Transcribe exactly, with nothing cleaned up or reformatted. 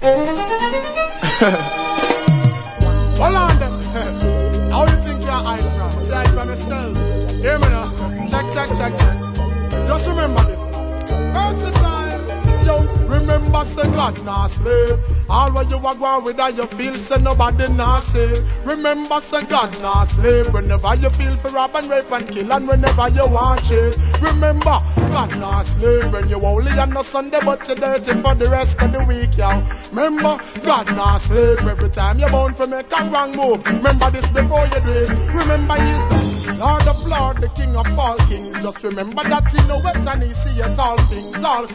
Hold on then. How you think you're hiding from? Say I from yourself. Hear me now. Check, check, check, check. Just remember this now. Versatile. Yo, remember say God not sleep. All what you are going with that you feel say nobody not say. Remember say God not sleep. Whenever you feel for rob and rape and kill and whenever you want it. Remember God not sleep. When you only on no Sunday but you dirty for the rest of the week, yo. Remember God not sleep. Every time you're bound for make a wrong move. Remember this before you do it. Remember he's the Lord of Lords, the King of all kings. Just remember that he knows it and he see it all things all